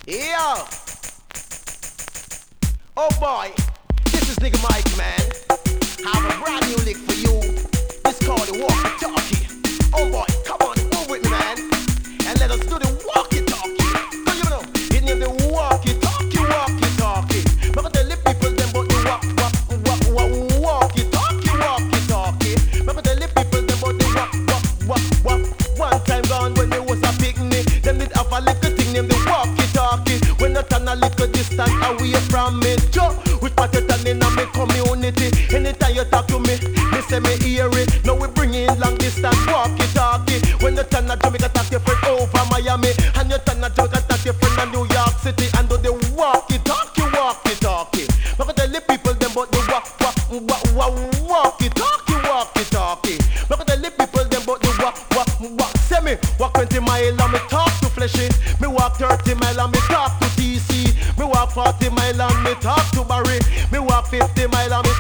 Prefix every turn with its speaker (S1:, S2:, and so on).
S1: Yeah. Oh boy, this is Nigga Mike, man. I have a brand new lick for you. It's called the Walkie Talkie. Oh boy, come on, move with me, man. And let us do the Walkie Talkie. So you know, it name the Walkie Talkie, Walkie Talkie. But I tell the people them about the Walkie Talkie, Walkie Talkie. But I tell the people them about the walk. One time gone when there was a picnic, them did have a little thing named the Walkie Talkie. When I turn a little distance away from it, Joe, which part you turn in my community. Anytime you talk to me say me hear it. Now we bring in long distance walkie talkie. When you turn a Jamaica, talk your friend over Miami, and you turn a Jamaica, talk your friend in New York City, and do the walkie talkie, walkie talkie. But I tell the people them about the walkie talkie, walkie talkie. But I tell the people them about the say me walk 20 miles and me talk to Fleshy. Me walk 30 miles and me talk to TC. Me walk 40 miles and me talk to Barry. Me walk 50 miles and me